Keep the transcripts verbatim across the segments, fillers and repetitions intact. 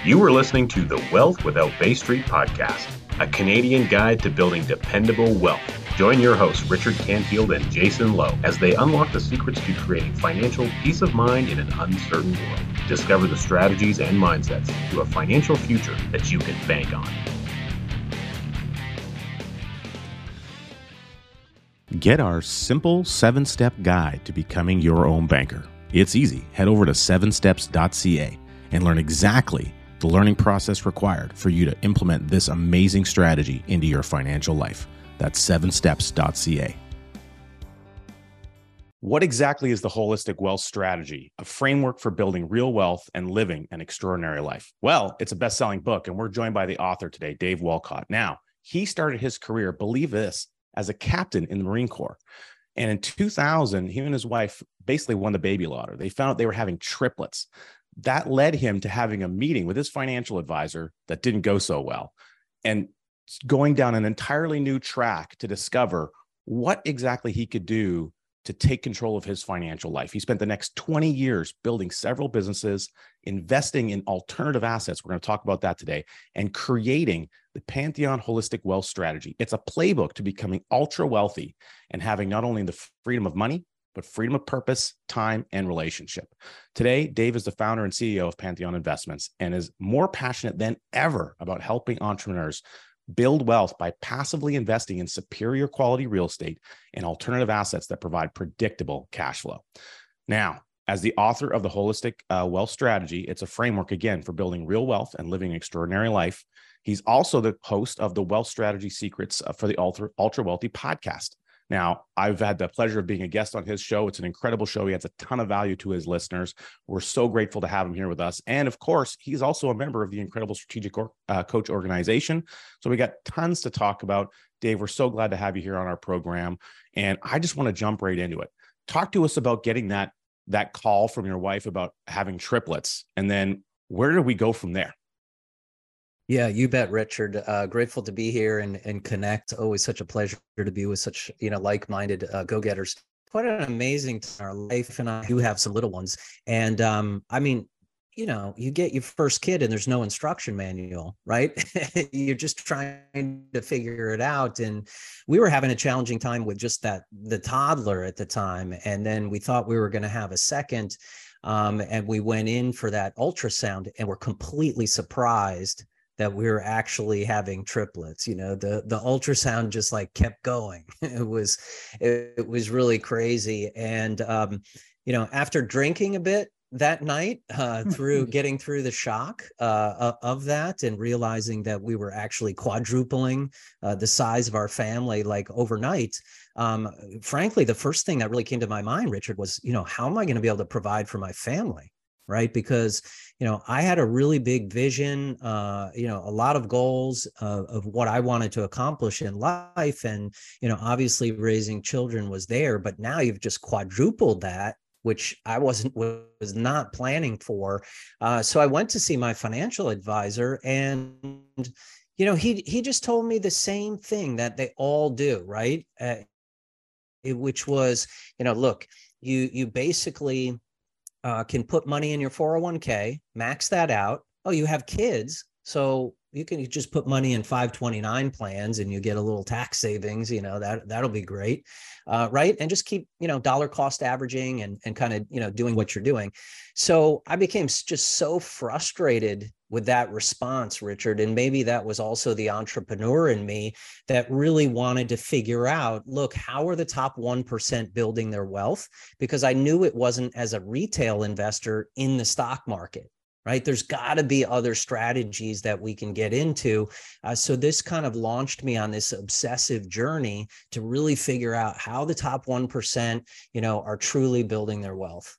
You are listening to the Wealth Without Bay Street podcast, a Canadian guide to building dependable wealth. Join your hosts, Richard Canfield and Jason Lowe, as they unlock the secrets to creating financial peace of mind in an uncertain world. Discover the strategies and mindsets to a financial future that you can bank on. Get our simple seven-step guide to becoming your own banker. It's easy. Head over to seven steps dot c a and learn exactly the learning process required for you to implement this amazing strategy into your financial life. That's seven steps dot c a. What exactly is the Holistic Wealth Strategy, a framework for building real wealth and living an extraordinary life? Well, it's a best-selling book, and we're joined by the author today, Dave Wolcott. Now, he started his career, believe this, as a captain in the Marine Corps. And in two thousand, he and his wife basically won the baby lottery. They found out they were having triplets. That led him to having a meeting with his financial advisor that didn't go so well, and going down an entirely new track to discover what exactly he could do to take control of his financial life. He spent the next twenty years building several businesses, investing in alternative assets. We're going to talk about that today, and creating the Pantheon Holistic Wealth Strategy. It's a playbook to becoming ultra wealthy and having not only the freedom of money, but freedom of purpose, time, and relationship. Today, Dave is the founder and C E O of Pantheon Investments and is more passionate than ever about helping entrepreneurs build wealth by passively investing in superior quality real estate and alternative assets that provide predictable cash flow. Now, as the author of the Holistic uh, Wealth Strategy, it's a framework, again, for building real wealth and living an extraordinary life. He's also the host of the Wealth Strategy Secrets for the Ultra, Ultra Wealthy podcast. Now, I've had the pleasure of being a guest on his show. It's an incredible show. He adds a ton of value to his listeners. We're so grateful to have him here with us. And of course, he's also a member of the Incredible Strategic or, uh, Coach organization. So we got tons to talk about. Dave, we're so glad to have you here on our program. And I just want to jump right into it. Talk to us about getting that, that call from your wife about having triplets. And then where do we go from there? Yeah, you bet, Richard. Uh, grateful to be here and, and connect. Always such a pleasure to be with such, you know, like-minded uh, go-getters. Quite an amazing time in our life, and I do have some little ones. And um, I mean, you know, you get your first kid and there's no instruction manual, right? You're just trying to figure it out. And we were having a challenging time with just that, the toddler at the time. And then we thought we were going to have a second. Um, and we went in for that ultrasound and were completely surprised that we were actually having triplets. You know, the the ultrasound just like kept going. It was it, it was really crazy. And um, you know, after drinking a bit that night, uh, through getting through the shock uh, of that and realizing that we were actually quadrupling uh, the size of our family like overnight. Um, frankly, the first thing that really came to my mind, Richard, was, you know, how am I going to be able to provide for my family? Right? Because, you know, I had a really big vision, uh, you know, a lot of goals uh, of what I wanted to accomplish in life. And, you know, obviously raising children was there, but now you've just quadrupled that, which I wasn't, was not planning for. Uh, so I went to see my financial advisor, and, you know, he, he just told me the same thing that they all do, right? Uh, it, which was, you know, look, you, you basically Uh, can put money in your four oh one k, max that out. Oh, you have kids, so you can just put money in five twenty-nine plans and you get a little tax savings, you know, that, that'll be great, uh, right? And just keep, you know, dollar cost averaging and, and kind of, you know, doing what you're doing. So I became just so frustrated with that response, Richard. And maybe that was also the entrepreneur in me that really wanted to figure out, look, how are the top one percent building their wealth? Because I knew it wasn't as a retail investor in the stock market, right? There's got to be other strategies that we can get into. Uh, so this kind of launched me on this obsessive journey to really figure out how the top one percent, you know, are truly building their wealth.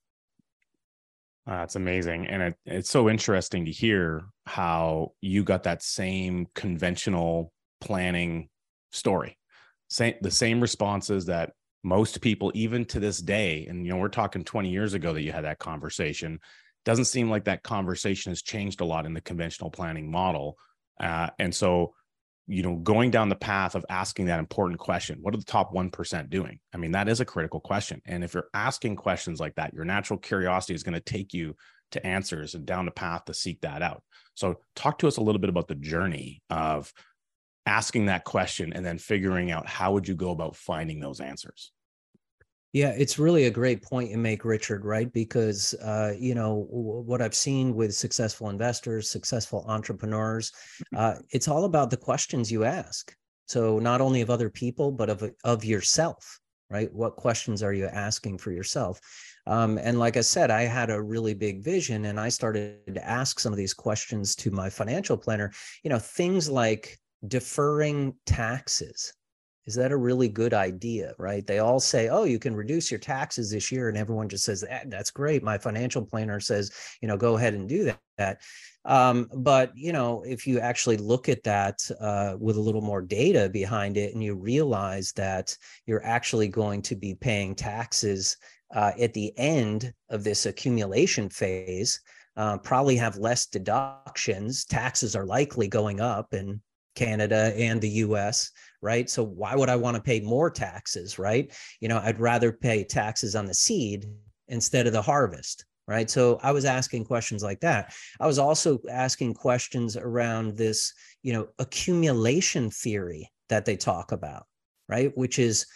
Uh, that's amazing. And it, it's so interesting to hear how you got that same conventional planning story, same, the same responses that most people, even to this day, and, you know, we're talking twenty years ago that you had that conversation. Doesn't seem like that conversation has changed a lot in the conventional planning model. Uh, and so, you know, going down the path of asking that important question, what are the top one percent doing? I mean, that is a critical question. And if you're asking questions like that, your natural curiosity is going to take you to answers and down the path to seek that out. So talk to us a little bit about the journey of asking that question and then figuring out how would you go about finding those answers. Yeah, it's really a great point you make, Richard, right? Because, uh, you know, w- what I've seen with successful investors, successful entrepreneurs, uh, it's all about the questions you ask. So not only of other people, but of, of yourself, right? What questions are you asking for yourself? Um, and like I said, I had a really big vision and I started to ask some of these questions to my financial planner, you know, things like deferring taxes. Is that a really good idea, right? They all say, oh, you can reduce your taxes this year. And everyone just says, eh, that's great. My financial planner says, you know, go ahead and do that. Um, but, you know, if you actually look at that uh, with a little more data behind it and you realize that you're actually going to be paying taxes uh, at the end of this accumulation phase, uh, probably have less deductions. Taxes are likely going up in Canada and the U S, right? So why would I want to pay more taxes, right? You know, I'd rather pay taxes on the seed instead of the harvest, right? So I was asking questions like that. I was also asking questions around this, you know, accumulation theory that they talk about, right? Which is,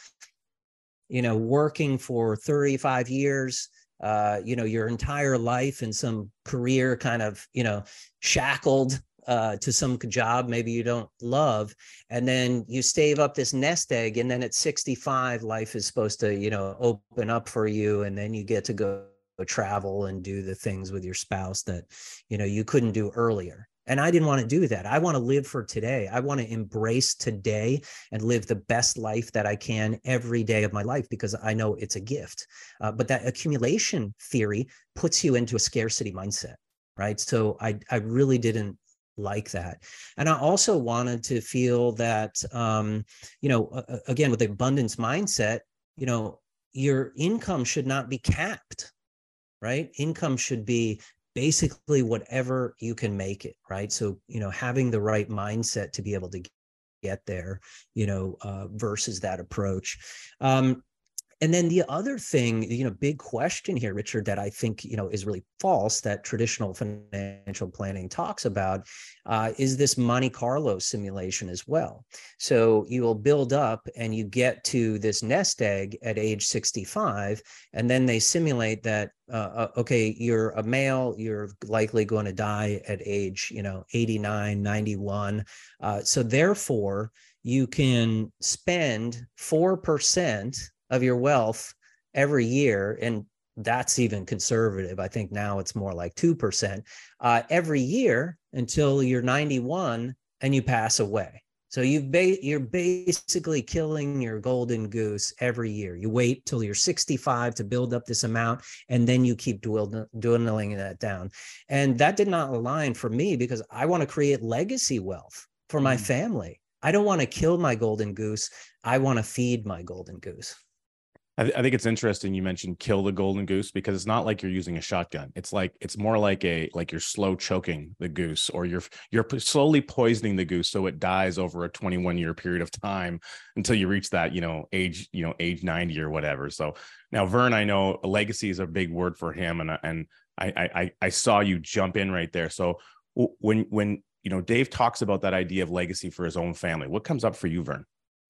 you know, working for thirty-five years, uh, you know, your entire life in some career kind of, you know, shackled uh, to some job maybe you don't love, and then you save up this nest egg, and then at sixty-five, life is supposed to, you know, open up for you, and then you get to go travel and do the things with your spouse that, you know, you couldn't do earlier. And I didn't want to do that. I want to live for today. I want to embrace today and live the best life that I can every day of my life because I know it's a gift. Uh, but that accumulation theory puts you into a scarcity mindset, right? So I, I really didn't like that. And I also wanted to feel that, um, you know, uh, again, with the abundance mindset, you know, your income should not be capped, right? Income should be basically whatever you can make it, right? So, you know, having the right mindset to be able to get there, you know, uh, versus that approach. Um, And then the other thing, you know, big question here, Richard, that I think, you know, is really false that traditional financial planning talks about uh, is this Monte Carlo simulation as well. So you will build up and you get to this nest egg at age sixty-five, and then they simulate that, uh, okay, you're a male, you're likely going to die at age, you know, eighty-nine, ninety-one. Uh, so therefore, you can spend four percent of your wealth every year, and that's even conservative. I think now it's more like two percent uh, every year until you're ninety-one and you pass away. So you've ba- you're basically killing your golden goose every year. You wait till you're sixty-five to build up this amount, and then you keep dwindling, dwindling that down. And that did not align for me because I want to create legacy wealth for my mm. family. I don't want to kill my golden goose. I want to feed my golden goose. I, th- I think it's interesting you mentioned kill the golden goose because it's not like you're using a shotgun. It's like it's more like a like you're slow choking the goose, or you're you're slowly poisoning the goose so it dies over a twenty-one year period of time until you reach that, you know, age, you know, age ninety or whatever. So now, Vern, I know legacy is a big word for him, and and I I I saw you jump in right there. So when when you know Dave talks about that idea of legacy for his own family, what comes up for you, Vern?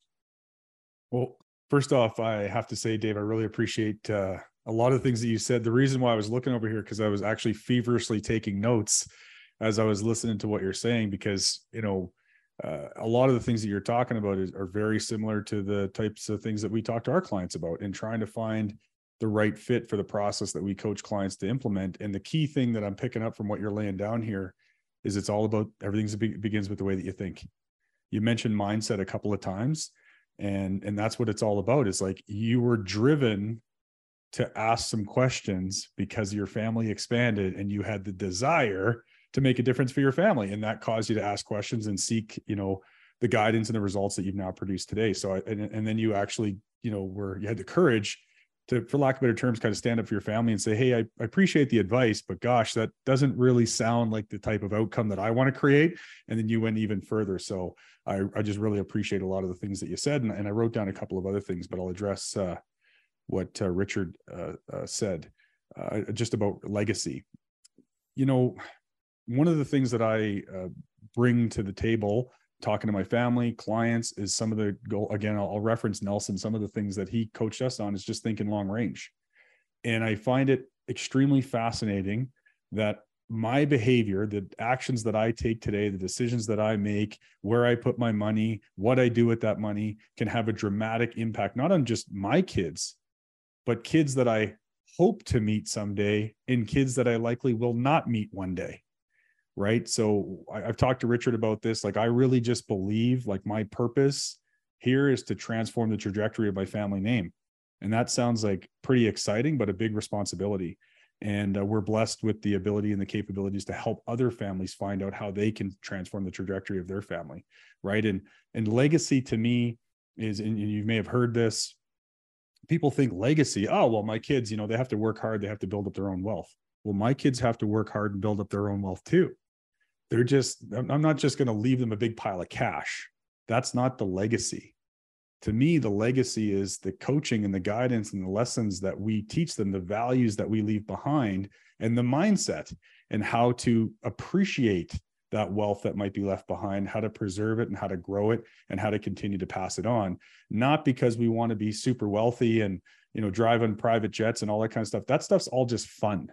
Well, first off, I have to say, Dave, I really appreciate uh, a lot of the things that you said. The reason why I was looking over here, because I was actually feverishly taking notes as I was listening to what you're saying, because, you know, uh, a lot of the things that you're talking about is, are very similar to the types of things that we talk to our clients about in trying to find the right fit for the process that we coach clients to implement. And the key thing that I'm picking up from what you're laying down here is it's all about everything be- begins with the way that you think. You mentioned mindset a couple of times. And, and that's what it's all about. Is like you were driven to ask some questions because your family expanded and you had the desire to make a difference for your family. And that caused you to ask questions and seek, you know, the guidance and the results that you've now produced today. So, I, and, and then you actually, you know, were, you had the courage to, for lack of better terms, kind of stand up for your family and say, hey, I, I appreciate the advice, but gosh, that doesn't really sound like the type of outcome that I want to create. And then you went even further. So I, I just really appreciate a lot of the things that you said. And, and I wrote down a couple of other things, but I'll address uh, what uh, Richard uh, uh, said uh, just about legacy. you know, one of the things that I uh, bring to the table, talking to my family, clients, is some of the goal. Again, I'll, I'll reference Nelson. Some of the things that he coached us on is just thinking long range. And I find it extremely fascinating that my behavior, the actions that I take today, the decisions that I make, where I put my money, what I do with that money, can have a dramatic impact, not on just my kids, but kids that I hope to meet someday and kids that I likely will not meet one day. Right. So I, I've talked to Richard about this. Like, I really just believe, like, my purpose here is to transform the trajectory of my family name. And that sounds like pretty exciting, but a big responsibility. And uh, we're blessed with the ability and the capabilities to help other families find out how they can transform the trajectory of their family. Right. And, and legacy to me is, and you may have heard this, people think legacy, oh, well, my kids, you know, they have to work hard. They have to build up their own wealth. Well, my kids have to work hard and build up their own wealth too. They're just, I'm not just going to leave them a big pile of cash. That's not the legacy. To me, the legacy is the coaching and the guidance and the lessons that we teach them, the values that we leave behind, and the mindset, and how to appreciate that wealth that might be left behind, how to preserve it and how to grow it and how to continue to pass it on. Not because we want to be super wealthy and, you know, drive on private jets and all that kind of stuff. That stuff's all just fun.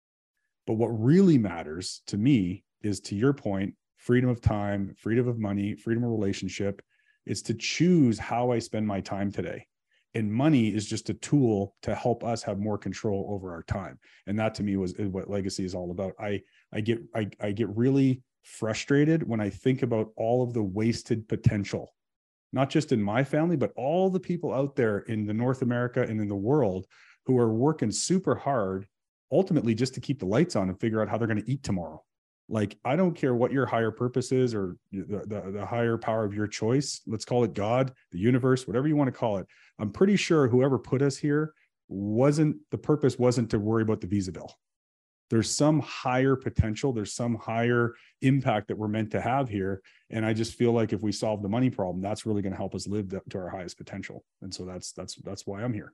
But what really matters to me is, to your point, freedom of time, freedom of money, freedom of relationship. Is to choose how I spend my time today. And money is just a tool to help us have more control over our time. And that to me was what legacy is all about. I, I get, I, I get really frustrated when I think about all of the wasted potential, not just in my family, but all the people out there in the North America and in the world who are working super hard, ultimately just to keep the lights on and figure out how they're going to eat tomorrow. Like, I don't care what your higher purpose is, or the, the, the higher power of your choice. Let's call it God, the universe, whatever you want to call it. I'm pretty sure whoever put us here wasn't, the purpose wasn't to worry about the visa bill. There's some higher potential. There's some higher impact that we're meant to have here. And I just feel like if we solve the money problem, that's really going to help us live to our highest potential. And so that's, that's, that's why I'm here.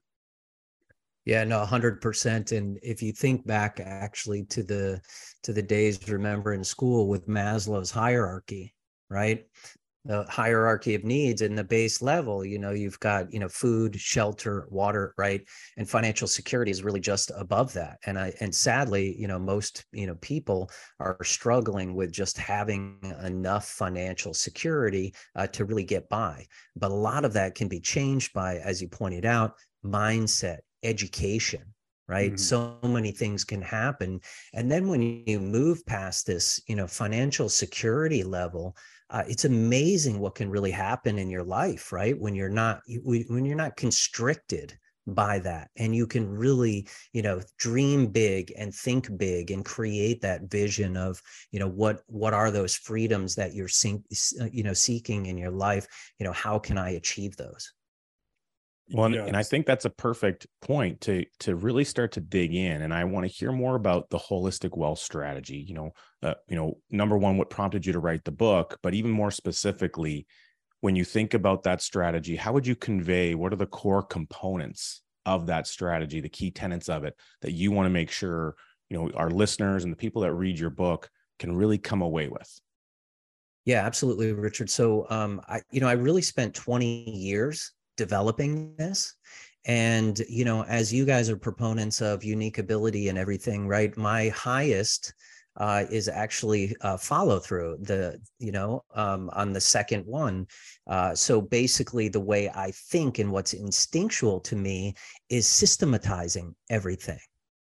Yeah, no, one hundred percent. And if you think back actually to the to the days, remember, in school with Maslow's hierarchy, right? The hierarchy of needs, and the base level, you know, you've got, you know, food, shelter, water, right? And financial security is really just above that. And I, and sadly, you know, most, you know, people are struggling with just having enough financial security uh, to really get by. But a lot of that can be changed by, as you pointed out, mindset, education, right? Mm-hmm. So many things can happen. And then when you move past this, you know, financial security level, uh, it's amazing what can really happen in your life, right? When you're not, when you're not constricted by that, and you can really, you know, dream big and think big and create that vision of, you know, what, what are those freedoms that you're, you know, seeking in your life? You know, how can I achieve those? Well, yes. And I think that's a perfect point to to really start to dig in. And I want to hear more about the holistic wealth strategy. You know, uh, you know, number one, what prompted you to write the book, but even more specifically, when you think about that strategy, how would you convey, what are the core components of that strategy, the key tenets of it that you want to make sure, you know, our listeners and the people that read your book can really come away with? Yeah, absolutely, Richard. So, um, I, you know, I really spent twenty years developing this. And, you know, as you guys are proponents of unique ability and everything, right? My highest uh, is actually uh, follow through the, you know, um, on the second one. Uh, so basically the way I think and what's instinctual to me is systematizing everything.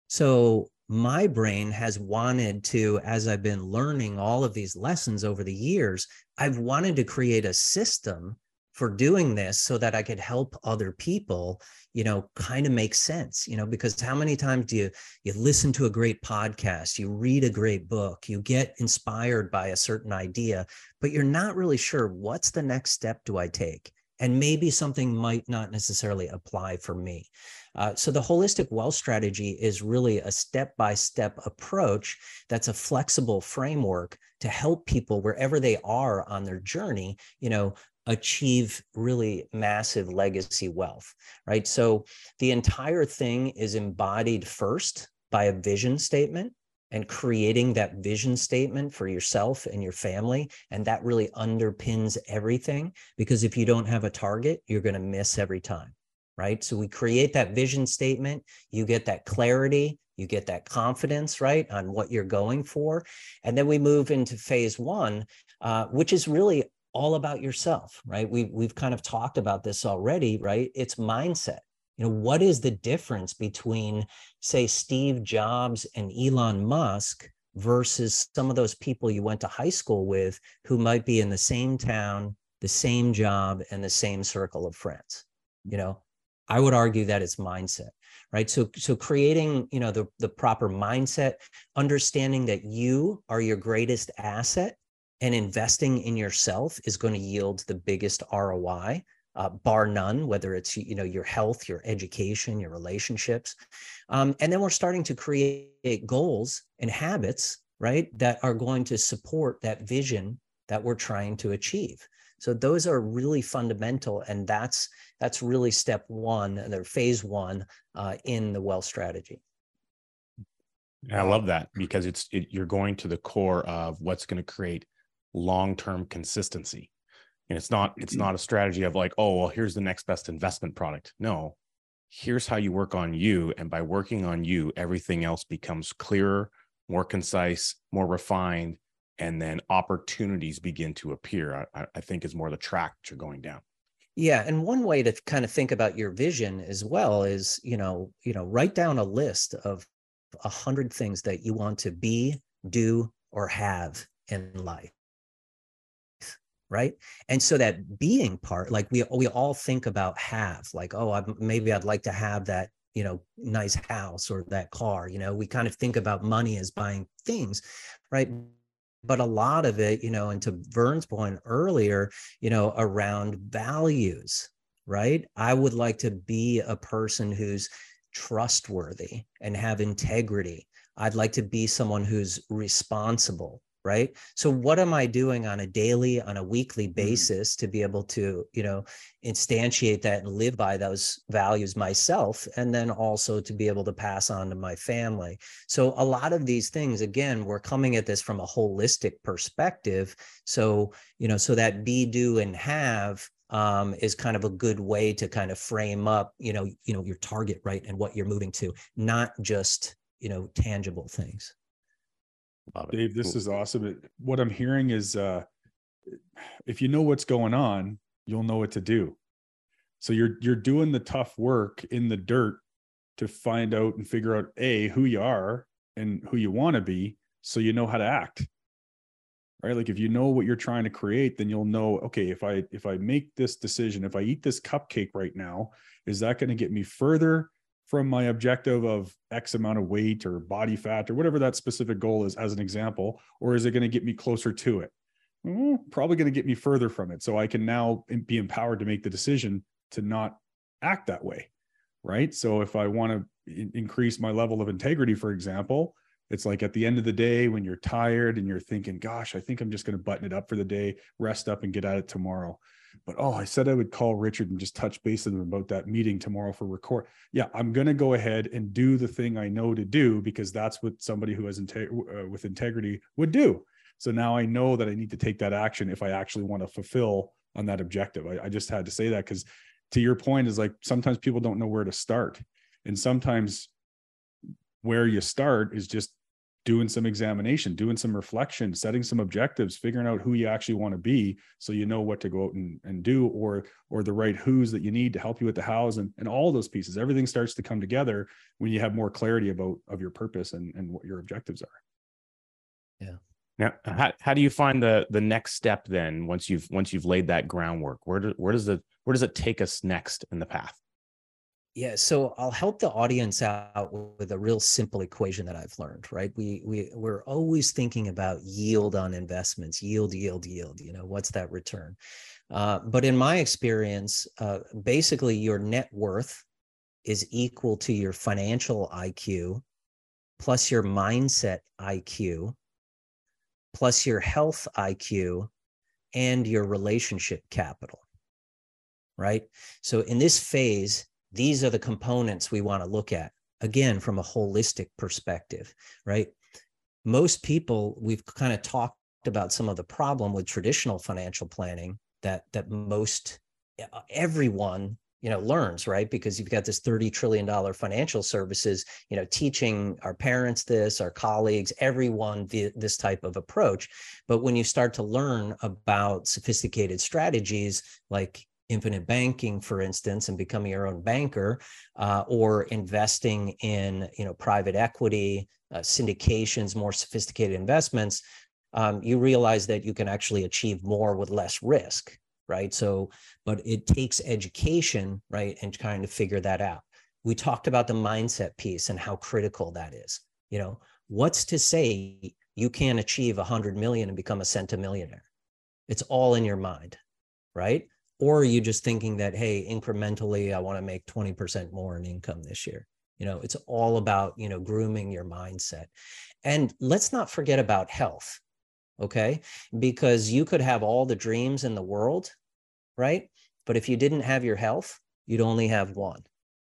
So my brain has wanted to, as I've been learning all of these lessons over the years, I've wanted to create a system for doing this so that I could help other people, you know, kind of make sense, you know, because how many times do you, you listen to a great podcast, you read a great book, you get inspired by a certain idea, but you're not really sure what's the next step do I take? And maybe something might not necessarily apply for me. Uh, so the holistic wealth strategy is really a step-by-step approach that's a flexible framework to help people wherever they are on their journey, you know, achieve really massive legacy wealth, right? So the entire thing is embodied first by a vision statement. and creating that vision statement for yourself and your family. And that really underpins everything, because if you don't have a target, you're going to miss every time, right? So we create that vision statement, you get that clarity, you get that confidence, right, on what you're going for. And then we move into phase one, uh, which is really all about yourself, right? We, we've kind of talked about this already, right? It's mindset. You know, what is the difference between, say, Steve Jobs and Elon Musk versus some of those people you went to high school with who might be in the same town, the same job, and the same circle of friends? You know, I would argue that it's mindset, right? So, so creating, you know, the, the proper mindset, understanding that you are your greatest asset and investing in yourself is going to yield the biggest R O I. Uh, bar none, whether it's, you know, your health, your education, your relationships. Um, and then we're starting to create goals and habits, right, that are going to support that vision that we're trying to achieve. So those are really fundamental. And that's, that's really step one, or phase one uh, in the wealth strategy. I love that, because it's, it, you're going to the core of what's going to create long-term consistency. And it's not, it's not a strategy of like, oh, well, here's the next best investment product. No, here's how you work on you. And by working on you, everything else becomes clearer, more concise, more refined, and then opportunities begin to appear, I, I think is more the track that you're going down. Yeah. And one way to kind of think about your vision as well is, you know, you know, write down a list of a hundred things that you want to be, do, or have in life. Right. And so that being part, like we, we all think about have, like, oh, I, maybe I'd like to have that, you know, nice house or that car. You know, we kind of think about money as buying things, right? But a lot of it, you know, and to Vern's point earlier, you know, around values, right? I would like to be a person who's trustworthy and have integrity. I'd like to be someone who's responsible. Right. So what am I doing on a daily, on a weekly basis mm-hmm. to be able to, you know, instantiate that and live by those values myself, and then also to be able to pass on to my family? So a lot of these things, again, we're coming at this from a holistic perspective. So, you know, so that be, do, and have um, is kind of a good way to kind of frame up, you know, you know, your target, right, and what you're moving to, not just, you know, tangible things. Dave, this is awesome. What I'm hearing is uh, if you know what's going on, you'll know what to do. So you're you're doing the tough work in the dirt to find out and figure out, A, who you are and who you want to be, so you know how to act. Right? Like if you know what you're trying to create, then you'll know, okay, if I if I make this decision, if I eat this cupcake right now, is that going to get me further from my objective of X amount of weight or body fat or whatever that specific goal is, as an example, or is it going to get me closer to it? Well, probably going to get me further from it. So I can now be empowered to make the decision to not act that way. Right. So if I want to increase my level of integrity, for example, it's like at the end of the day, when you're tired and you're thinking, gosh, I think I'm just going to button it up for the day, rest up and get at it tomorrow. But, oh, I said I would call Richard and just touch base with him about that meeting tomorrow for record. Yeah, I'm going to go ahead and do the thing I know to do, because that's what somebody who has inte- uh, with integrity would do. So now I know that I need to take that action if I actually want to fulfill on that objective. I, I just had to say that, because to your point is like, sometimes people don't know where to start. And sometimes where you start is just doing some examination, doing some reflection, setting some objectives, figuring out who you actually want to be, so you know what to go out and, and do, or or the right who's that you need to help you with the hows, and, and all those pieces. Everything starts to come together when you have more clarity about of your purpose and, and what your objectives are. Yeah. Now, how, how do you find the the next step then, once you've once you've laid that groundwork? Where do, where does the where does it take us next in the path? Yeah, so I'll help the audience out with a real simple equation that I've learned, right? We, we, we're always thinking about yield on investments, yield, yield, yield, you know, what's that return? Uh, but in my experience, uh, basically your net worth is equal to your financial I Q plus your mindset I Q plus your health I Q and your relationship capital, right? So in this phase, these are the components we want to look at, again, from a holistic perspective, right? most people, we've kind of talked about some of the problem with traditional financial planning that that most everyone you know learns, right? Because you've got this thirty trillion dollars financial services, you know, teaching our parents this, our colleagues, everyone the, this type of approach. But when you start to learn about sophisticated strategies like infinite banking, for instance, and becoming your own banker, uh, or investing in, you know, private equity, uh, syndications, more sophisticated investments, um, you realize that you can actually achieve more with less risk, right? So, but it takes education, right, and trying to figure that out. We talked about the mindset piece and how critical that is. You know, what's to say you can't achieve a hundred million and become a centimillionaire? It's all in your mind, right? Or are you just thinking that, hey, incrementally, I want to make twenty percent more in income this year? You know, it's all about, you know, grooming your mindset. And let's not forget about health, okay? Because you could have all the dreams in the world, right? But if you didn't have your health, you'd only have one.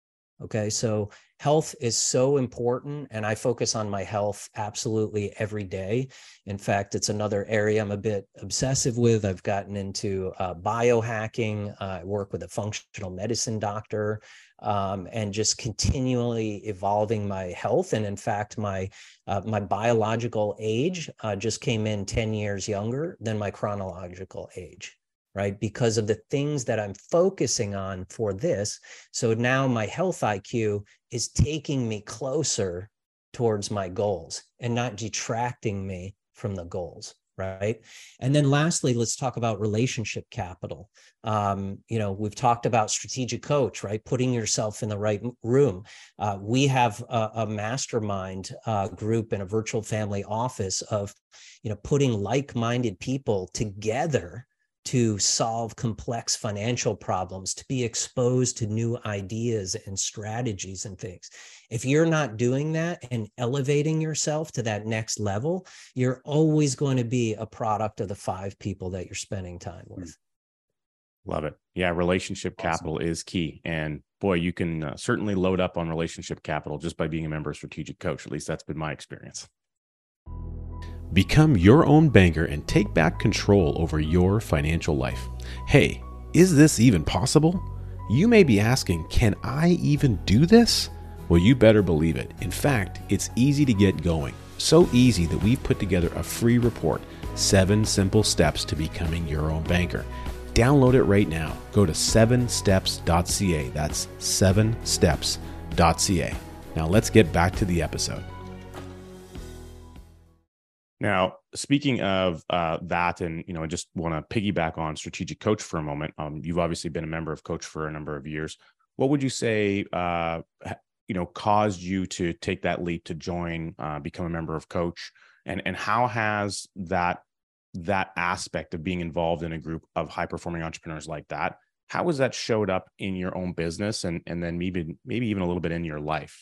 Okay, so health is so important, and I focus on my health absolutely every day. In fact, it's another area I'm a bit obsessive with. I've gotten into uh, biohacking. Uh, I work with a functional medicine doctor, um, and just continually evolving my health. And in fact, my uh, my biological age uh, just came in ten years younger than my chronological age, right? Because of the things that I'm focusing on for this. So now my health I Q is taking me closer towards my goals and not detracting me from the goals, right? And then lastly, let's talk about relationship capital. Um, you know, we've talked about strategic coach, right? Putting yourself in the right room. Uh, we have a, a mastermind uh, group in a virtual family office of, you know, putting like-minded people together to solve complex financial problems, to be exposed to new ideas and strategies and things. If you're not doing that and elevating yourself to that next level, you're always going to be a product of the five people that you're spending time with. Love it. Yeah, relationship awesome. Capital is key. And boy, you can uh, certainly load up on relationship capital just by being a member of Strategic Coach. At least that's been my experience. Become your own banker and take back control over your financial life. Hey, is this even possible? You may be asking, can I even do this? Well, you better believe it. In fact, it's easy to get going. So easy that we've put together a free report, Seven Simple Steps to Becoming Your Own Banker. Download it right now. Go to seven steps dot c a. That's seven steps dot c a. Now let's get back to the episode. Now, speaking of uh, that, and you know, I just want to piggyback on Strategic Coach for a moment. Um, you've obviously been a member of Coach for a number of years. What would you say, uh, you know, caused you to take that leap to join, uh, become a member of Coach, and and how has that that aspect of being involved in a group of high performing entrepreneurs like that, how has that showed up in your own business, and and then maybe maybe even a little bit in your life?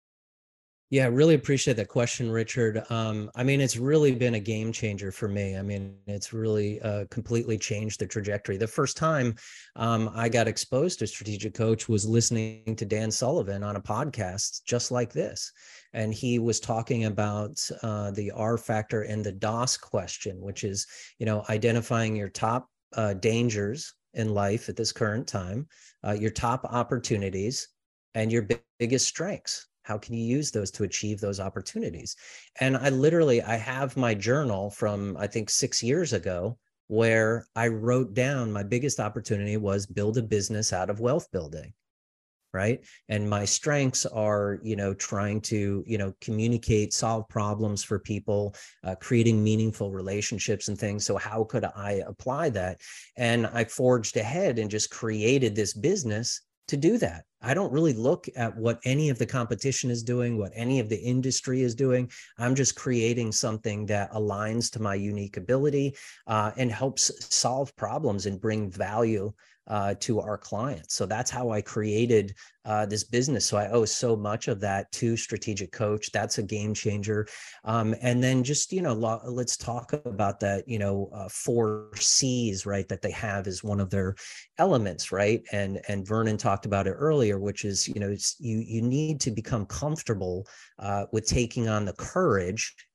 Yeah, really appreciate that question, Richard. Um, I mean, it's really been a game changer for me. I mean, it's really uh, completely changed the trajectory. The first time um, I got exposed to Strategic Coach was listening to Dan Sullivan on a podcast just like this. And he was talking about uh, the R factor and the DOS question, which is, you know, identifying your top uh, dangers in life at this current time, uh, your top opportunities, and your big, biggest strengths. How can you use those to achieve those opportunities? And I literally, I have my journal from, I think, six years ago, where I wrote down my biggest opportunity was build a business out of wealth building, right? And my strengths are, you know, trying to, you know, communicate, solve problems for people, uh, creating meaningful relationships and things. So how could I apply that? And I forged ahead and just created this business to do that. I don't really look at what any of the competition is doing, what any of the industry is doing. I'm just creating something that aligns to my unique ability uh, and helps solve problems and bring value uh, to our clients. So that's how I created uh, this business. So I owe so much of that to Strategic Coach. That's a game changer. Um, and then just, you know, lo- let's talk about that, you know, uh, four C's, right, that they have as one of their elements, right? And, and Vernon talked about it earlier, which is, you know, it's, you, you need to become comfortable uh, with taking on the courage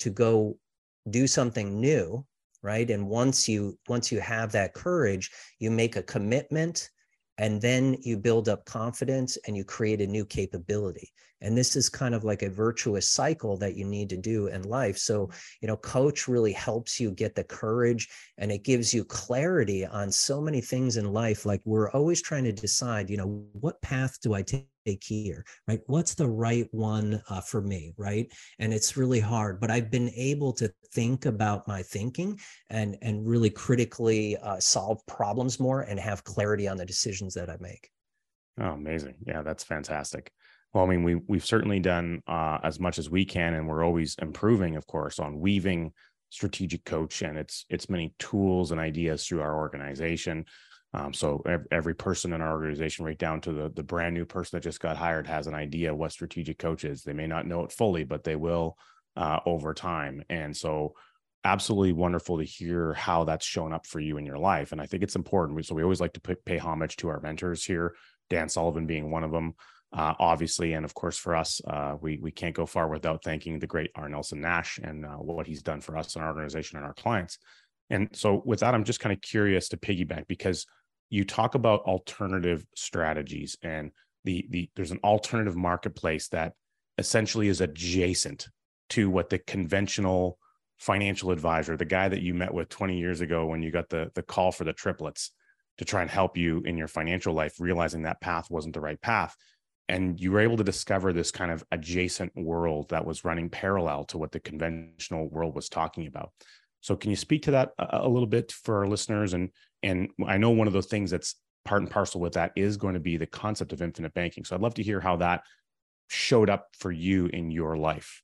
to go do something new, right? And once you once you have that courage, you make a commitment, and then you build up confidence and you create a new capability. And this is kind of like a virtuous cycle that you need to do in life. So, you know, coach really helps you get the courage, and it gives you clarity on so many things in life. Like, we're always trying to decide, you know, what path do I take here, right? What's the right one uh, for me, right? And it's really hard, but I've been able to think about my thinking and, and really critically uh, solve problems more and have clarity on the decisions that I make. Oh, amazing. Yeah, that's fantastic. Well, I mean, we, we've certainly done uh, as much as we can, and we're always improving, of course, on weaving Strategic Coach and its, its many tools and ideas through our organization. Um, so every, every person in our organization, right down to the, the brand new person that just got hired, has an idea of what Strategic Coach is. They may not know it fully, but they will uh, over time. And so absolutely wonderful to hear how that's shown up for you in your life. And I think it's important. So we always like to pay, pay homage to our mentors here, Dan Sullivan being one of them, uh, obviously. And of course, for us, uh, we, we can't go far without thanking the great R. Nelson Nash and uh, what he's done for us and our organization and our clients. And so with that, I'm just kind of curious to piggyback, because you talk about alternative strategies, and the, the there's an alternative marketplace that essentially is adjacent to what the conventional financial advisor, the guy that you met with twenty years ago when you got the, the call for the triplets to try and help you in your financial life, realizing that path wasn't the right path. And you were able to discover this kind of adjacent world that was running parallel to what the conventional world was talking about. So can you speak to that a, a little bit for our listeners? And, and I know one of those things that's part and parcel with that is going to be the concept of infinite banking. So I'd love to hear how that showed up for you in your life.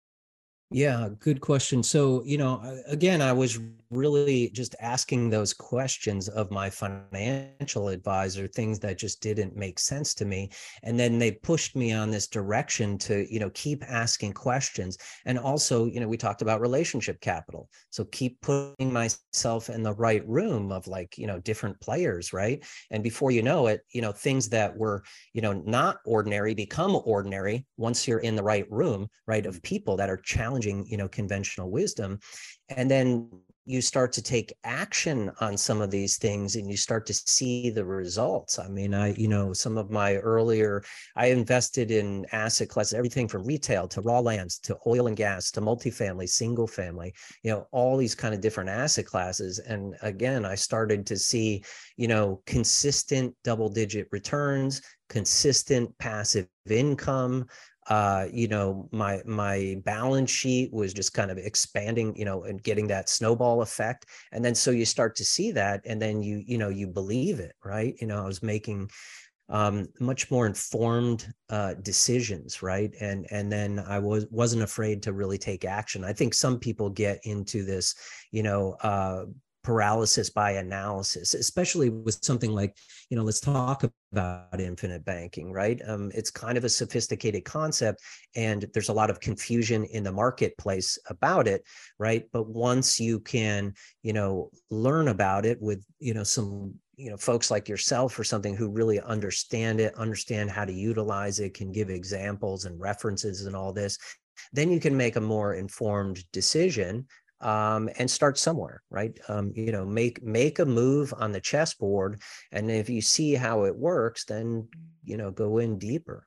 Yeah, good question. So, you know, again, I was really just asking those questions of my financial advisor, things that just didn't make sense to me. And then they pushed me on this direction to, you know, keep asking questions. And also, you know, we talked about relationship capital. So keep putting myself in the right room of, like, you know, different players, right? And before you know it, you know, things that were, you know, not ordinary become ordinary once you're in the right room, right, of people that are challenging, you know, conventional wisdom. And then you start to take action on some of these things, and you start to see the results. I mean, I, you know, some of my earlier, I invested in asset classes, everything from retail to raw lands to oil and gas to multifamily, single family, you know, all these kind of different asset classes. And again, I started to see, you know, consistent double digit returns, consistent passive income. Uh, you know, my my balance sheet was just kind of expanding, you know, and getting that snowball effect. And then so you start to see that, and then you, you know, you believe it, right? You know, I was making um, much more informed uh, decisions, right? And and then I was wasn't afraid to really take action. I think some people get into this, you know, uh, paralysis by analysis, especially with something like, you know, let's talk about infinite banking, right? Um, it's kind of a sophisticated concept, and there's a lot of confusion in the marketplace about it, right? But once you can, you know, learn about it with, you know, some, you know, folks like yourself or something who really understand it, understand how to utilize it, can give examples and references and all this, then you can make a more informed decision. Um, and start somewhere, right? Um, you know, make make a move on the chessboard, and if you see how it works, then, you know, go in deeper.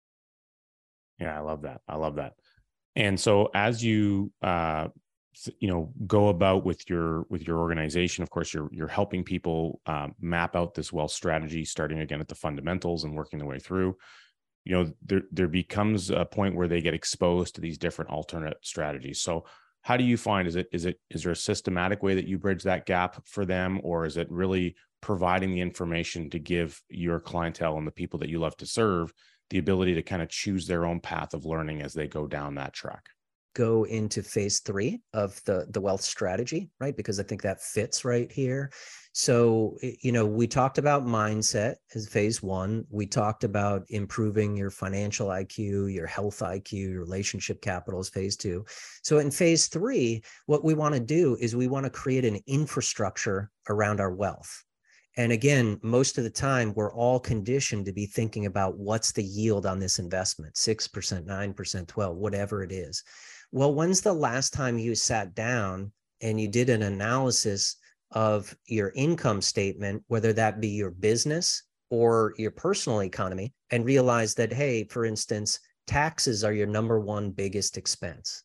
Yeah, I love that. I love that. And so as you uh, you know, go about with your with your organization, of course, you're you're helping people um, map out this wealth strategy, starting again at the fundamentals and working their way through. You know, there there becomes a point where they get exposed to these different alternate strategies. So how do you find, is it, is it, is there a systematic way that you bridge that gap for them? Or is it really providing the information to give your clientele and the people that you love to serve the ability to kind of choose their own path of learning as they go down that track? Go into phase three of the, the wealth strategy, right? Because I think that fits right here. So, you know, we talked about mindset as phase one. We talked about improving your financial I Q, your health I Q, your relationship capital is phase two. So in phase three, what we want to do is we want to create an infrastructure around our wealth. And again, most of the time, we're all conditioned to be thinking about what's the yield on this investment, six percent, nine percent, twelve, whatever it is. Well, when's the last time you sat down and you did an analysis of your income statement, whether that be your business or your personal economy, and realized that, hey, for instance, taxes are your number one biggest expense?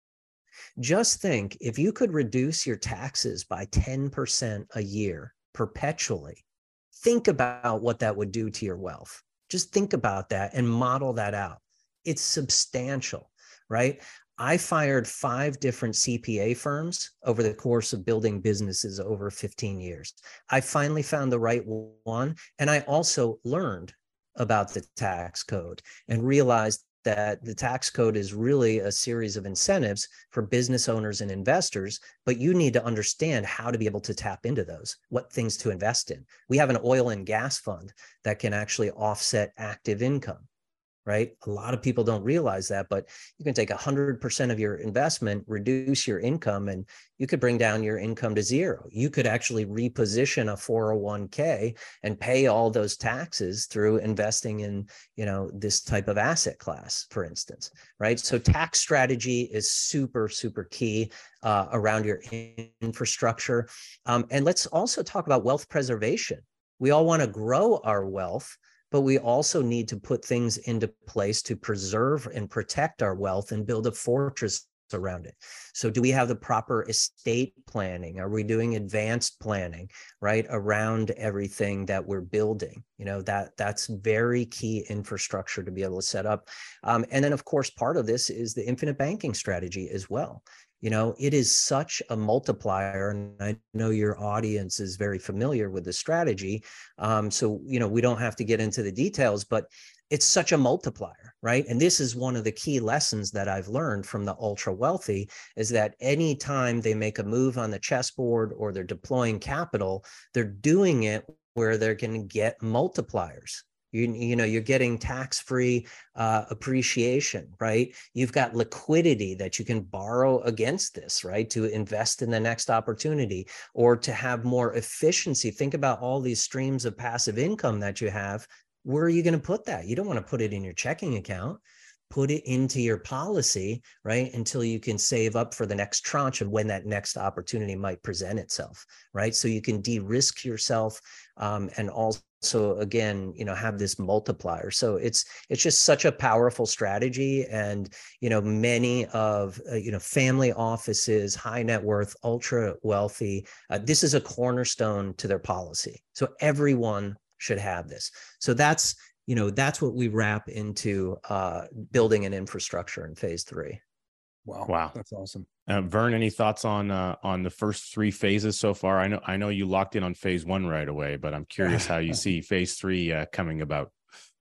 Just think, if you could reduce your taxes by ten percent a year perpetually, think about what that would do to your wealth. Just think about that and model that out. It's substantial, right? I fired five different C P A firms over the course of building businesses over fifteen years. I finally found the right one. And I also learned about the tax code and realized that the tax code is really a series of incentives for business owners and investors, but you need to understand how to be able to tap into those, what things to invest in. We have an oil and gas fund that can actually offset active income, right? A lot of people don't realize that, but you can take one hundred percent of your investment, reduce your income, and you could bring down your income to zero. You could actually reposition a four oh one k and pay all those taxes through investing in, you know, this type of asset class, for instance, right? So tax strategy is super, super key uh, around your infrastructure. Um, and let's also talk about wealth preservation. We all want to grow our wealth, but we also need to put things into place to preserve and protect our wealth and build a fortress around it. So do we have the proper estate planning? Are we doing advanced planning, right, around everything that we're building? You know, that that's very key infrastructure to be able to set up. Um, and then, of course, part of this is the infinite banking strategy as well. You know, it is such a multiplier, and I know your audience is very familiar with the strategy. Um, so, you know, we don't have to get into the details, but it's such a multiplier, right? And this is one of the key lessons that I've learned from the ultra wealthy, is that anytime they make a move on the chessboard or they're deploying capital, they're doing it where they're going to get multipliers. You, you know, you're getting tax-free uh, appreciation, right? You've got liquidity that you can borrow against this, right? To invest in the next opportunity or to have more efficiency. Think about all these streams of passive income that you have. Where are you going to put that? You don't want to put it in your checking account. Put it into your policy, right? Until you can save up for the next tranche of when that next opportunity might present itself, right? So you can de-risk yourself um, and also So again, you know, have this multiplier. So it's it's just such a powerful strategy. And, you know, many of, uh, you know, family offices, high net worth, ultra wealthy, uh, this is a cornerstone to their policy. So everyone should have this. So that's, you know, that's what we wrap into uh, building an infrastructure in phase three. Wow. Wow. That's awesome. Uh, Vern, any thoughts on uh, on the first three phases so far? I know I know you locked in on phase one right away, but I'm curious how you see phase three uh, coming about.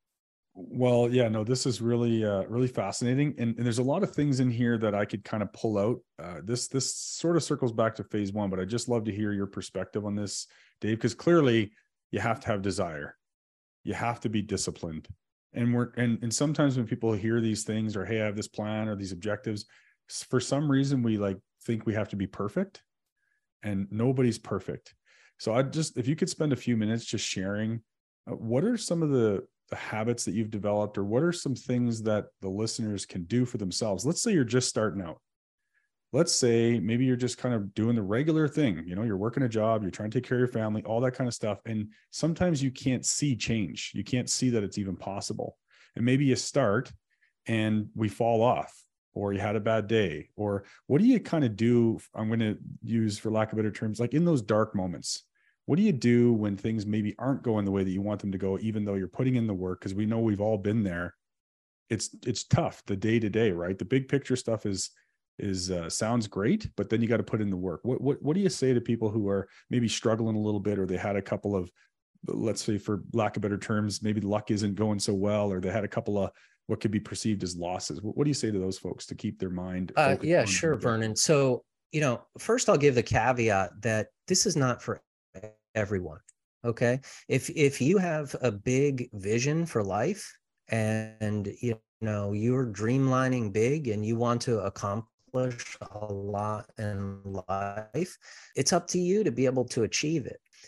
Well, yeah, no, this is really, uh, really fascinating. And, and there's a lot of things in here that I could kind of pull out. Uh, this, this sort of circles back to phase one, but I'd just love to hear your perspective on this, Dave, because clearly you have to have desire. You have to be disciplined. And we're, and, and sometimes when people hear these things or, hey, I have this plan or these objectives, for some reason we like think we have to be perfect, and nobody's perfect. So I just, if you could spend a few minutes just sharing, uh, what are some of the, the habits that you've developed, or what are some things that the listeners can do for themselves? Let's say you're just starting out. Let's say maybe you're just kind of doing the regular thing. You know, you're working a job, you're trying to take care of your family, all that kind of stuff. And sometimes you can't see change. You can't see that it's even possible. And maybe you start and we fall off, or you had a bad day, or what do you kind of do? I'm going to use, for lack of better terms, like in those dark moments, what do you do when things maybe aren't going the way that you want them to go, even though you're putting in the work? Because we know we've all been there. It's, it's tough, the day to day, right? The big picture stuff is, is uh, sounds great, but then you got to put in the work. What, what, what do you say to people who are maybe struggling a little bit, or they had a couple of, let's say, for lack of better terms, maybe luck isn't going so well, or they had a couple of what could be perceived as losses? What, what do you say to those folks to keep their mind Uh, focused? yeah, on sure, objective? Vernon. So, you know, first I'll give the caveat that this is not for everyone. Okay. If, if you have a big vision for life and, you know, you're dreamlining big and you want to accomplish a lot in life, it's up to you to be able to achieve it.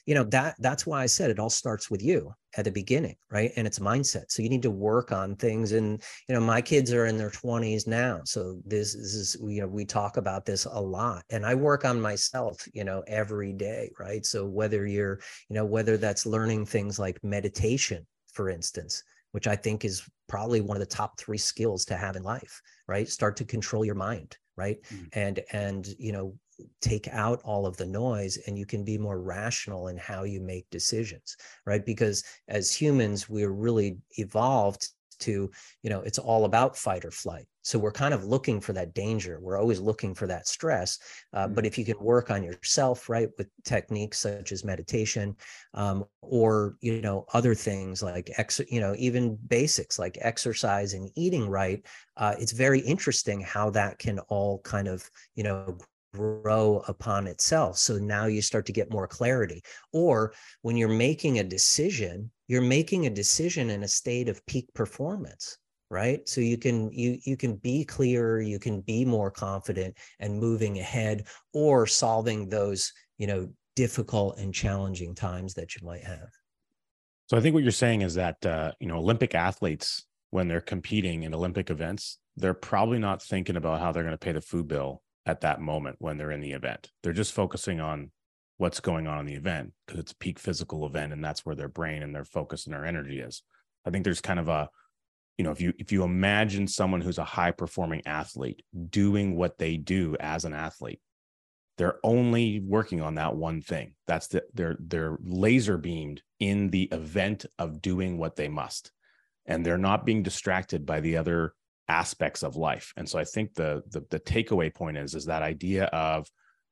you know, that that's why I said it all starts with you at the beginning, right? And it's mindset. So you need to work on things. And, you know, my kids are in their twenties now. So this, this is, you know, we talk about this a lot, and I work on myself, you know, every day, right? So whether you're, you know, whether that's learning things like meditation, for instance, which I think is probably one of the top three skills to have in life, right? Start to control your mind, right? Mm. And, and, you know, take out all of the noise, and you can be more rational in how you make decisions, right? Because as humans, we're really evolved to, you know, it's all about fight or flight. So we're kind of looking for that danger. We're always looking for that stress. Uh, mm-hmm. But if you can work on yourself, right, with techniques such as meditation, um, or, you know, other things like, ex- you know, even basics like exercise and eating right, uh, it's very interesting how that can all kind of, you know, grow upon itself. So now you start to get more clarity. Or when you're making a decision, you're making a decision in a state of peak performance, right? So you can you you can be clearer, you can be more confident and moving ahead, or solving those, you know, difficult and challenging times that you might have. So I think what you're saying is that uh, you know, Olympic athletes, when they're competing in Olympic events, they're probably not thinking about how they're going to pay the food bill at that moment when they're in the event. They're just focusing on what's going on in the event because it's a peak physical event, and that's where their brain and their focus and their energy is. I think there's kind of a, you know, if you if you imagine someone who's a high performing athlete doing what they do as an athlete, they're only working on that one thing. That's the they're they're laser beamed in the event of doing what they must, and they're not being distracted by the other aspects of life. And so I think the, the the takeaway point is is that idea of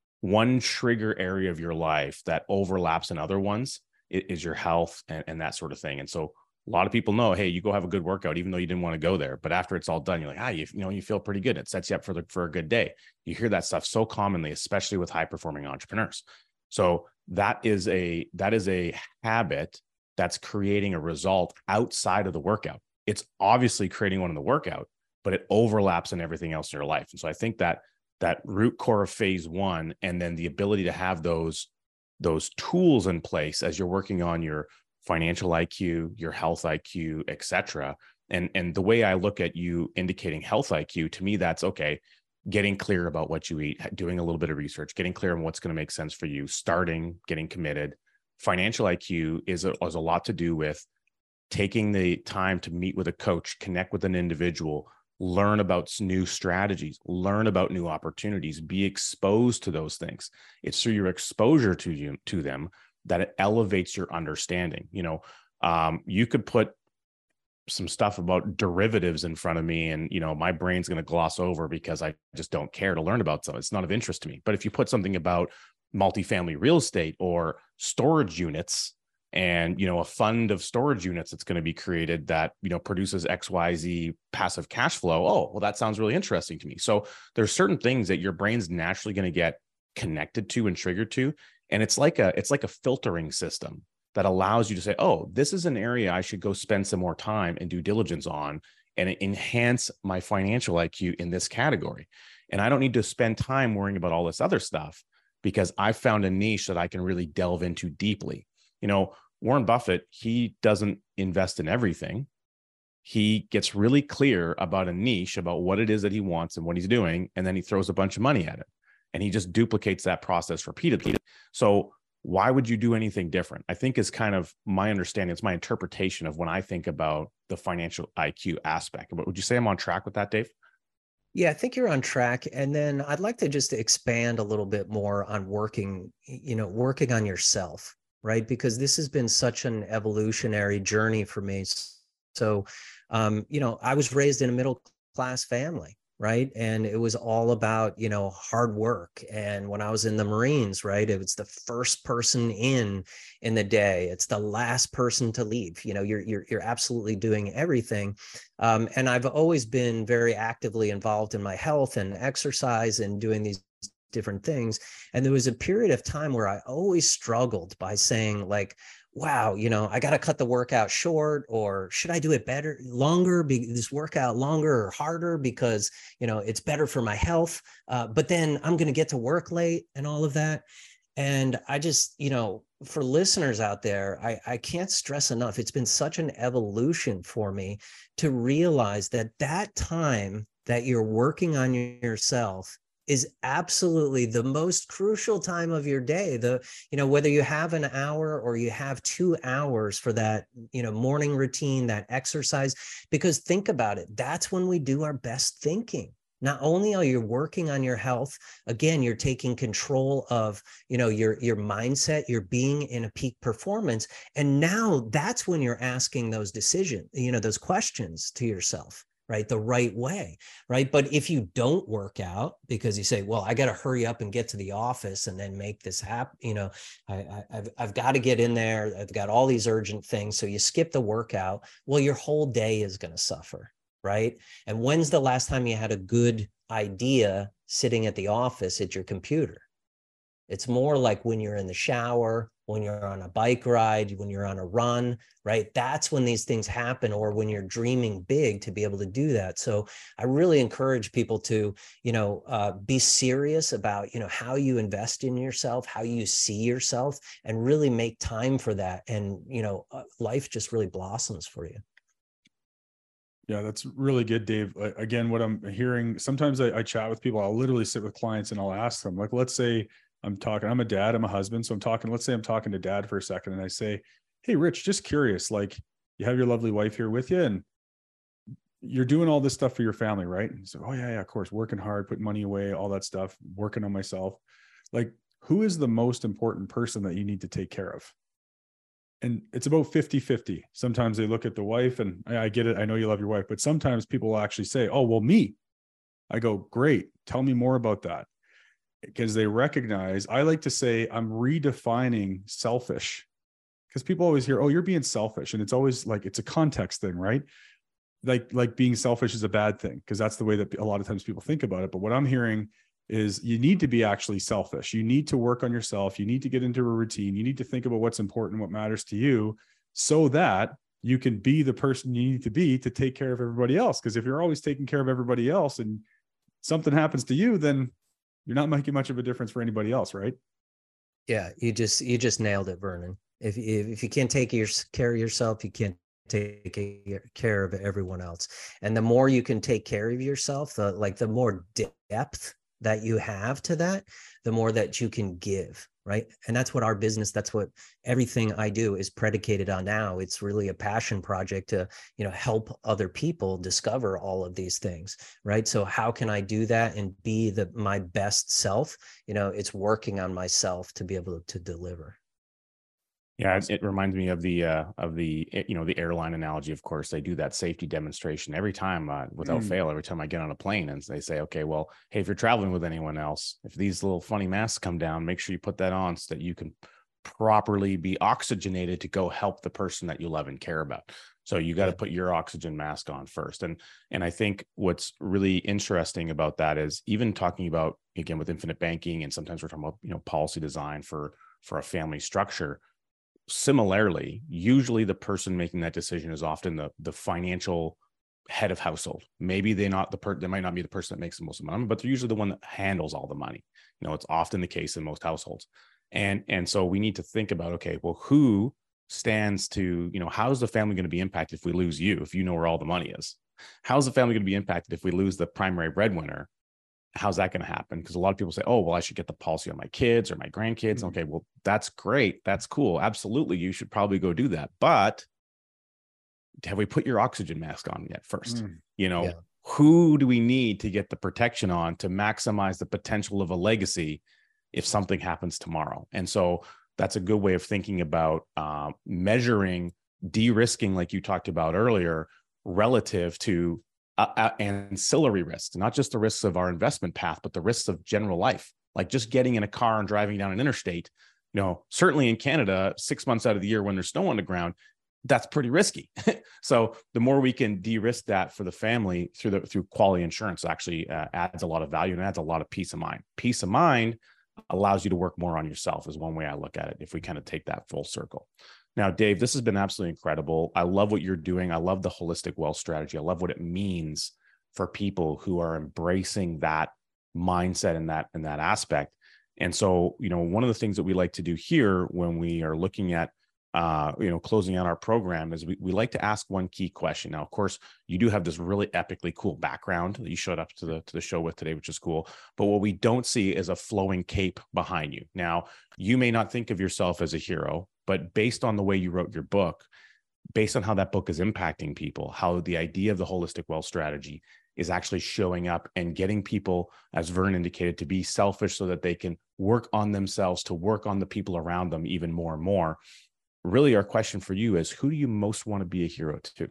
one trigger area of your life that overlaps in other ones is your health and, and that sort of thing. And so a lot of people know, hey, you go have a good workout, even though you didn't want to go there. But after it's all done, you're like, ah, you, you know, you feel pretty good. It sets you up for the, for a good day. You hear that stuff so commonly, especially with high performing entrepreneurs. So that is a that is a habit that's creating a result outside of the workout. It's obviously creating one in the workout, but it overlaps in everything else in your life. And so I think that that root core of phase one, and then the ability to have those, those tools in place as you're working on your financial I Q, your health I Q, et cetera. And, and the way I look at you indicating health I Q, to me, that's okay. Getting clear about what you eat, doing a little bit of research, getting clear on what's going to make sense for you, starting, getting committed. Financial I Q is a, is a lot to do with taking the time to meet with a coach, connect with an individual, learn about new strategies, learn about new opportunities, be exposed to those things. It's through your exposure to you to them that it elevates your understanding. You know, um, you could put some stuff about derivatives in front of me, and you know, my brain's going to gloss over because I just don't care to learn about something. It's not of interest to me. But if you put something about multifamily real estate or storage units, and, you know, a fund of storage units that's going to be created that, you know, produces X Y Z passive cash flow. Oh, well, that sounds really interesting to me. So there's certain things that your brain's naturally going to get connected to and triggered to. And it's like a, it's like a filtering system that allows you to say, oh, this is an area I should go spend some more time and due diligence on and enhance my financial I Q in this category. And I don't need to spend time worrying about all this other stuff because I found a niche that I can really delve into deeply. You know, Warren Buffett, he doesn't invest in everything. He gets really clear about a niche, about what it is that he wants and what he's doing, and then he throws a bunch of money at it. And he just duplicates that process repeatedly. So why would you do anything different? I think is kind of my understanding. It's my interpretation of when I think about the financial I Q aspect. But would you say I'm on track with that, Dave? Yeah, I think you're on track. And then I'd like to just expand a little bit more on working, you know, working on yourself. Right? Because this has been such an evolutionary journey for me. So, um, you know, I was raised in a middle class family, right? And it was all about, you know, hard work. And when I was in the Marines, right, it was the first person in in the day. It's the last person to leave. You know, you're you're you're absolutely doing everything. Um, and I've always been very actively involved in my health and exercise and doing these different things. And there was a period of time where I always struggled by saying like, wow, you know, I got to cut the workout short, or should I do it better, longer, be this workout longer or harder because, you know, it's better for my health. Uh, but then I'm going to get to work late and all of that. And I just, you know, for listeners out there, I, I can't stress enough. It's been such an evolution for me to realize that that time that you're working on yourself is absolutely the most crucial time of your day. The, you know, whether you have an hour or you have two hours for that, you know, morning routine, that exercise, because think about it, that's when we do our best thinking. Not only are you working on your health, again, you're taking control of, you know, your, your mindset, you're being in a peak performance. And now that's when you're asking those decisions, you know, those questions to yourself, right? The right way, right? But if you don't work out because you say, well, I got to hurry up and get to the office and then make this happen. You know, I, I, I've, I've got to get in there. I've got all these urgent things. So you skip the workout. Well, your whole day is going to suffer. Right? And when's the last time you had a good idea sitting at the office at your computer? It's more like when you're in the shower, when you're on a bike ride, when you're on a run, right? That's when these things happen, or when you're dreaming big to be able to do that. So I really encourage people to, you know, uh, be serious about, you know, how you invest in yourself, how you see yourself, and really make time for that. And, you know, uh, life just really blossoms for you. Yeah, that's really good, Dave. Again, what I'm hearing, sometimes I, I chat with people, I'll literally sit with clients and I'll ask them, like, let's say I'm talking, I'm a dad, I'm a husband. So I'm talking, let's say I'm talking to dad for a second. And I say, hey, Rich, just curious, like you have your lovely wife here with you and you're doing all this stuff for your family, right? And so, oh yeah, yeah, of course, working hard, putting money away, all that stuff, working on myself. Like, who is the most important person that you need to take care of? And it's about fifty fifty. Sometimes they look at the wife and I get it. I know you love your wife, but sometimes people will actually say, oh, well, me. I go, great. Tell me more about that. Because they recognize, I like to say, I'm redefining selfish. Because people always hear, oh, you're being selfish. And it's always like, it's a context thing, right? Like, like being selfish is a bad thing, because that's the way that a lot of times people think about it. But what I'm hearing is you need to be actually selfish. You need to work on yourself. You need to get into a routine. You need to think about what's important, what matters to you, so that you can be the person you need to be to take care of everybody else. Because if you're always taking care of everybody else and something happens to you, then you're not making much of a difference for anybody else, right? Yeah, you just you just nailed it, Vernon. If if, if you can't take your, care of yourself, you can't take care of everyone else. And the more you can take care of yourself, the like the more depth that you have to that, the more that you can give, right? And that's what our business, that's what everything I do is predicated on now. It's really a passion project to, you know, help other people discover all of these things, right? So how can I do that and be the my best self? You know, it's working on myself to be able to deliver. Yeah, it, it reminds me of the uh, of the you know the airline analogy. Of course, they do that safety demonstration every time, uh, without mm. fail. Every time I get on a plane, and they say, "Okay, well, hey, if you're traveling with anyone else, if these little funny masks come down, make sure you put that on so that you can properly be oxygenated to go help the person that you love and care about." So you got to yeah. put your oxygen mask on first. And and I think what's really interesting about that is even talking about, again, with infinite banking, and sometimes we're talking about, you know, policy design for for a family structure. Similarly, usually the person making that decision is often the the financial head of household. Maybe they're not the per they might not be the person that makes the most money, but they're usually the one that handles all the money. You know, it's often the case in most households. And and so we need to think about, okay, well, who stands to, you know, how's the family going to be impacted if we lose you, if you know where all the money is? How's the family going to be impacted if we lose the primary breadwinner? How's that going to happen? Because a lot of people say, oh, well, I should get the policy on my kids or my grandkids. Mm-hmm. Okay, well, that's great. That's cool. Absolutely. You should probably go do that. But have we put your oxygen mask on yet first? Mm-hmm. You know, yeah. Who do we need to get the protection on to maximize the potential of a legacy if something happens tomorrow? And so that's a good way of thinking about uh, measuring, de-risking, like you talked about earlier, relative to Uh, ancillary risks, not just the risks of our investment path, but the risks of general life, like just getting in a car and driving down an interstate. You know, certainly in Canada, six months out of the year when there's snow on the ground, that's pretty risky. So the more we can de-risk that for the family through the through quality insurance, actually uh, adds a lot of value and adds a lot of peace of mind. Peace of mind allows you to work more on yourself is one way I look at it, if we kind of take that full circle. Now, Dave, this has been absolutely incredible. I love what you're doing. I love the holistic wealth strategy. I love what it means for people who are embracing that mindset and that and that aspect. And so, you know, one of the things that we like to do here when we are looking at, uh, you know, closing out our program is we, we like to ask one key question. Now, of course, you do have this really epically cool background that you showed up to the, to the show with today, which is cool. But what we don't see is a flowing cape behind you. Now, you may not think of yourself as a hero, but based on the way you wrote your book, based on how that book is impacting people, how the idea of the holistic wealth strategy is actually showing up and getting people, as Vern indicated, to be selfish so that they can work on themselves, to work on the people around them even more and more. Really, our question for you is, who do you most want to be a hero to?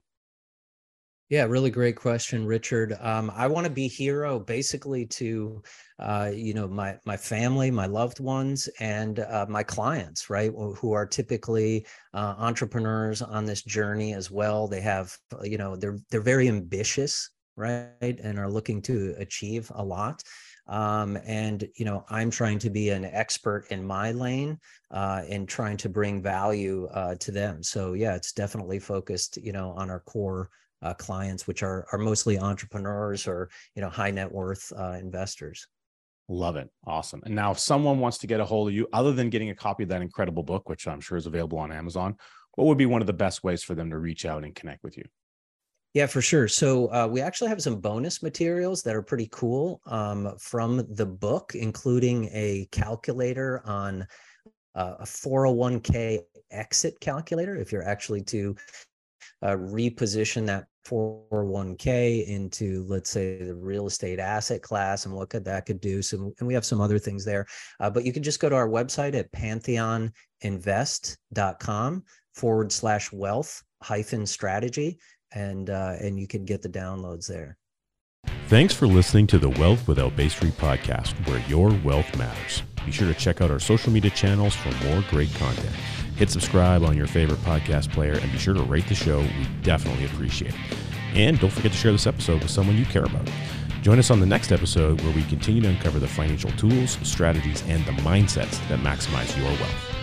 Yeah, really great question, Richard. Um, I want to be hero basically to, uh, you know, my my family, my loved ones, and uh, my clients, right, who are typically uh, entrepreneurs on this journey as well. They have, you know, they're they're very ambitious, right, and are looking to achieve a lot. Um, and, you know, I'm trying to be an expert in my lane uh, and trying to bring value uh, to them. So, yeah, it's definitely focused, you know, on our core uh, clients, which are, are mostly entrepreneurs or, you know, high net worth uh, investors. Love it. Awesome. And now if someone wants to get a hold of you, other than getting a copy of that incredible book, which I'm sure is available on Amazon, what would be one of the best ways for them to reach out and connect with you? Yeah, for sure. So uh, we actually have some bonus materials that are pretty cool um, from the book, including a calculator on uh, a four oh one k exit calculator. If you're actually to uh, reposition that four oh one k into, let's say, the real estate asset class and what could that could do. So, and we have some other things there, uh, but you can just go to our website at pantheon invest dot com forward slash wealth hyphen strategy. And uh, and you can get the downloads there. Thanks for listening to the Wealth Without Bay Street podcast, where your wealth matters. Be sure to check out our social media channels for more great content. Hit subscribe on your favorite podcast player and be sure to rate the show. We definitely appreciate it. And don't forget to share this episode with someone you care about. Join us on the next episode where we continue to uncover the financial tools, strategies, and the mindsets that maximize your wealth.